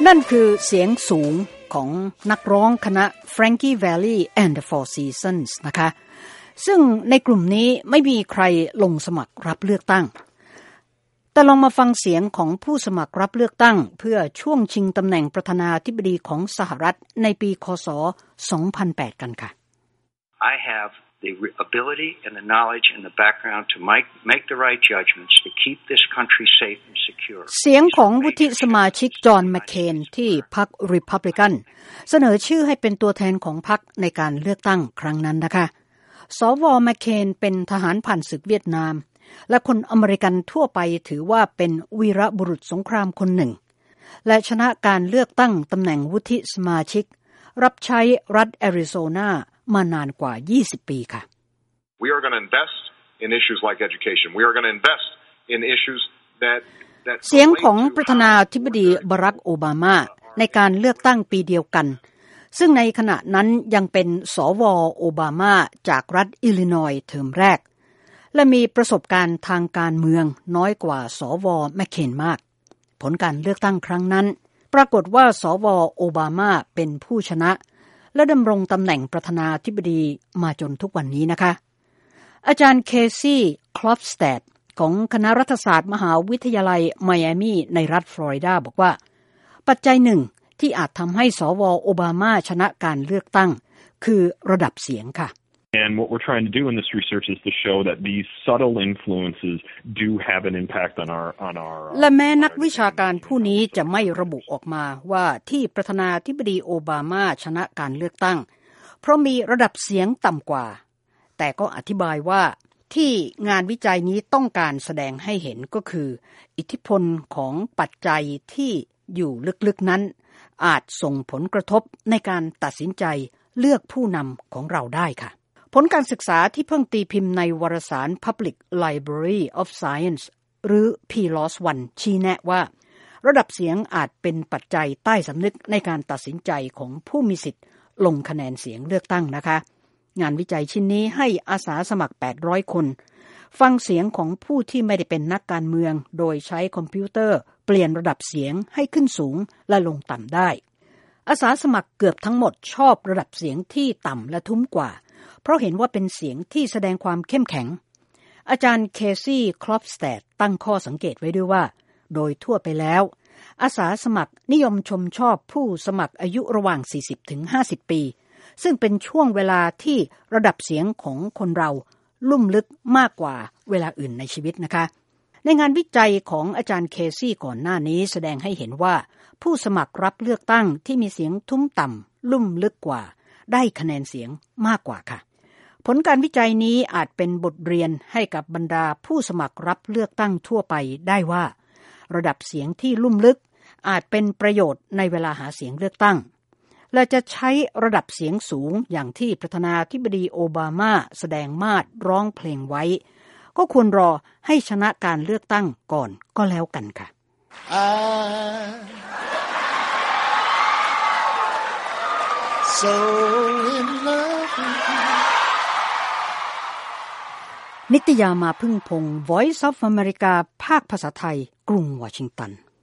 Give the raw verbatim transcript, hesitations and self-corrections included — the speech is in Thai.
นั่นคือเสียงสูงของนักร้องคณะ Frankie Valli and the Four Seasons นะคะซึ่งในกลุ่มนี้ไม่มีใครลงสมัครรับเลือกตั้งแต่ลองมาฟังเสียงของผู้สมัครรับเลือกตั้งเพื่อช่วงชิงตำแหน่งประธานาธิบดีของสหรัฐในปีค.ศ. สองพันแปดกันค่ะ I have the ability and the knowledge and the background to make, make the right judgments to keep this country safe and secure. เสียงของวุฒิสมาชิกจอห์นแมคเคนที่พรรครีพับลิกันเสนอชื่อให้เป็นตัวแทนของพรรคในการเลือกตั้งครั้งนั้นนะคะสวแมคเคนเป็นทหารผ่านศึกเวียดนามและคนอเมริกันทั่วไปถือว่าเป็นวีรบุรุษสงครามคนหนึ่งและชนะการเลือกตั้งตำแหน่งวุฒิสมาชิกรับใช้รัฐแอริโซนามานานกว่ายี่สิบปีค่ะ We are going to invest in issues like education. We are going to invest in issues that that เสียงของประธานาธิบดีบารักโอบามาในการเลือกตั้งปีเดียวกันซึ่งในขณะนั้นยังเป็นสวโอบามาจากรัฐอิลลินอยส์เทอมแรกและมีประสบการณ์ทางการเมืองน้อยกว่าสวแมคเคนมากผลการเลือกตั้งครั้งนั้นปรากฏว่าสวโอบามาเป็นผู้ชนะและดำรงตำแหน่งประธานาธิบดีมาจนทุกวันนี้นะคะอาจารย์เคซี่คลอฟสแตดของคณะรัฐศาสตร์มหาวิทยาลัยไมอามีในรัฐฟลอริดาบอกว่าปัจจัยหนึ่งที่อาจทำให้สวโอบามาชนะการเลือกตั้งคือระดับเสียงค่ะ And what we're trying to do in this research is to show that these subtle influences do have an impact on our on our และแม้นักวิชาการผู้นี้จะไม่ระบุออกมาว่าที่ประธานาธิบดีโอบามาชนะการเลือกตั้งเพราะมีระดับเสียงต่ำกว่าแต่ก็อธิบายว่าที่งานวิจัยนี้ต้องการแสดงให้เห็นก็คืออิทธิพลของปัจจัยที่อยู่ลึกๆนั้นอาจส่งผลกระทบในการตัดสินใจเลือกผู้นำของเราได้ค่ะผลการศึกษาที่เพิ่งตีพิมพ์ในวารสาร Public Library of Science หรือ พี แอล โอ เอส วันชี้แนะว่าระดับเสียงอาจเป็นปัจจัยใต้สำนึกในการตัดสินใจของผู้มีสิทธิ์ลงคะแนนเสียงเลือกตั้งนะคะงานวิจัยชิ้นนี้ให้อาสาสมัครแปดร้อยคนฟังเสียงของผู้ที่ไม่ได้เป็นนักการเมืองโดยใช้คอมพิวเตอร์เปลี่ยนระดับเสียงให้ขึ้นสูงและลงต่ำได้อาสาสมัครเกือบทั้งหมดชอบระดับเสียงที่ต่ำและทุ้มกว่าเพราะเห็นว่าเป็นเสียงที่แสดงความเข้มแข็งอาจารย์เคซี่คลอฟสแตดตั้งข้อสังเกตไว้ด้วยว่าโดยทั่วไปแล้วอาสาสมัครนิยมชมชอบผู้สมัครอายุระหว่าง สี่สิบถึงห้าสิบ ปีซึ่งเป็นช่วงเวลาที่ระดับเสียงของคนเราลุ่มลึกมากกว่าเวลาอื่นในชีวิตนะคะในงานวิจัยของอาจารย์เคซี่ก่อนหน้านี้แสดงให้เห็นว่าผู้สมัครรับเลือกตั้งที่มีเสียงทุ้มต่ำลุ่มลึกกว่าได้คะแนนเสียงมากกว่าค่ะผลการวิจัยนี้อาจเป็นบทเรียนให้กับบรรดาผู้สมัครรับเลือกตั้งทั่วไปได้ว่าระดับเสียงที่ลุ่มลึกอาจเป็นประโยชน์ในเวลาหาเสียงเลือกตั้งและจะใช้ระดับเสียงสูงอย่างที่ประธานาธิบดีโอบามาแสดงมาดร้องเพลงไว้ก็ควรรอให้ชนะการเลือกตั้งก่อนก็แล้วกันค่ะ So in love with you นิตยามาพึ่งพงศ์ Voice of America ภาคภาษาไทยกรุงวอชิงตัน